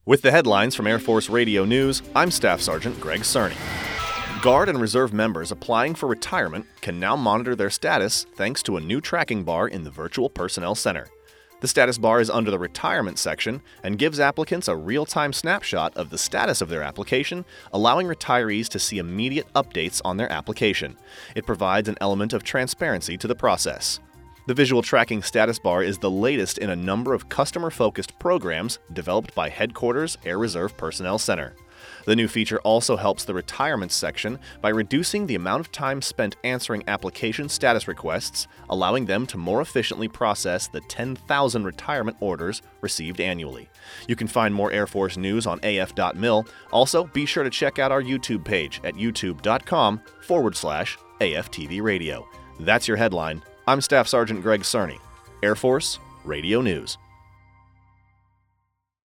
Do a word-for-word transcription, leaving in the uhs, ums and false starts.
With the headlines from Air Force Radio News, I'm Staff Sergeant Greg Cerny. Guard and Reserve members applying for retirement can now monitor their status thanks to a new tracking bar in the Virtual Personnel Center. The status bar is under the retirement section and gives applicants a real-time snapshot of the status of their application, allowing retirees to see immediate updates on their application. It provides an element of transparency to the process. The visual tracking status bar is the latest in a number of customer-focused programs developed by Headquarters Air Reserve Personnel Center. The new feature also helps the retirement section by reducing the amount of time spent answering application status requests, allowing them to more efficiently process the ten thousand retirement orders received annually. You can find more Air Force news on A F dot mil. Also, be sure to check out our YouTube page at youtube.com forward slash AFTV Radio. That's your headline. I'm Staff Sergeant Greg Cerny, Air Force Radio News.